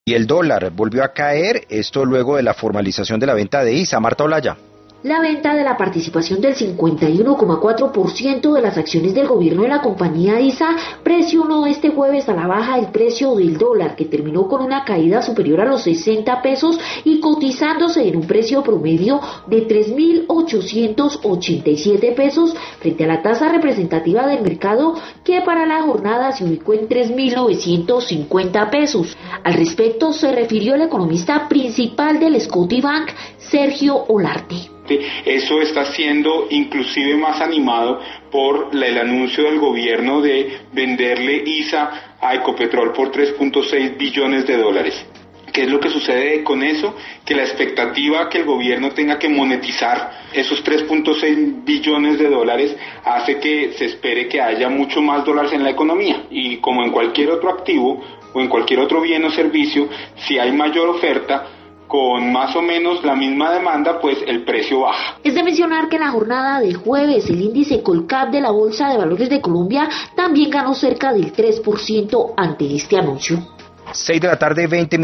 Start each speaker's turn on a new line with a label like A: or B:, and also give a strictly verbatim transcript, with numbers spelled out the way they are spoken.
A: Y el dólar volvió a caer, esto luego de la formalización de la venta de I S A. Marta Olaya.
B: La venta de la participación del cincuenta y uno coma cuatro por ciento de las acciones del gobierno de la compañía I S A presionó este jueves a la baja el precio del dólar, que terminó con una caída superior a los sesenta pesos y cotizándose en un precio promedio de tres mil ochocientos ochenta y siete pesos frente a la tasa representativa del mercado, que para la jornada se ubicó en tres mil novecientos cincuenta pesos. Al respecto se refirió el economista principal del Scotiabank, Sergio Olarte.
C: Eso está siendo inclusive más animado por el anuncio del gobierno de venderle I S A a Ecopetrol por tres punto seis billones de dólares. ¿Qué es lo que sucede con eso? Que la expectativa que el gobierno tenga que monetizar esos tres punto seis billones de dólares hace que se espere que haya mucho más dólares en la economía. Y como en cualquier otro activo o en cualquier otro bien o servicio, si hay mayor oferta, con más o menos la misma demanda, pues el precio baja.
B: Es de mencionar que en la jornada del jueves el índice Colcap de la Bolsa de Valores de Colombia también ganó cerca del tres por ciento ante este anuncio.
A: seis de la tarde, veinte